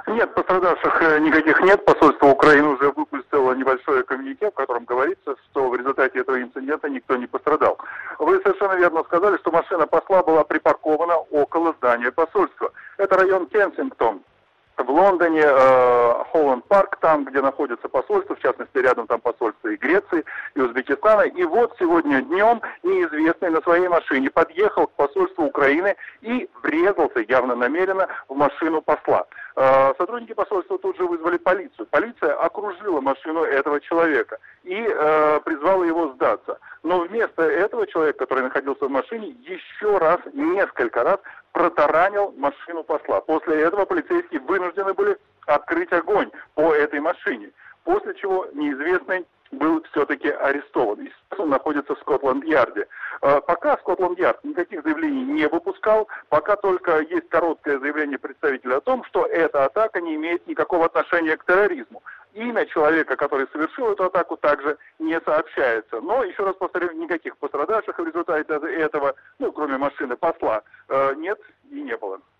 Нет, пострадавших никаких нет. Посольство Украины уже выпустило небольшое коммюнике, в котором говорится, что в результате этого инцидента никто не пострадал. Вы совершенно верно сказали, что машина посла была припаркована около здания посольства. Это район Кенсингтон. В Лондоне, Холланд-парк, там, где находится посольство, в частности, рядом там посольство и Греции, и Узбекистана. И вот сегодня днем неизвестный на своей машине подъехал к посольству Украины и врезался явно намеренно в машину посла. Сотрудники посольства тут же вызвали полицию. Полиция окружила машину этого человека и призвала его сдаться. Но вместо этого человек, который находился в машине, еще раз, несколько раз протаранил машину посла. После этого полицейские вынуждены были открыть огонь по этой машине. После чего неизвестный был все-таки арестован. И сейчас он находится в Скотланд-Ярде. Пока Скотланд-Ярд никаких заявлений не выпускал, пока только есть короткое заявление представителя о том, что эта атака не имеет никакого отношения к терроризму. Имя человека, который совершил эту атаку, также не сообщается. Но, еще раз повторю, никаких пострадавших в результате этого, кроме машины посла, нет и не было.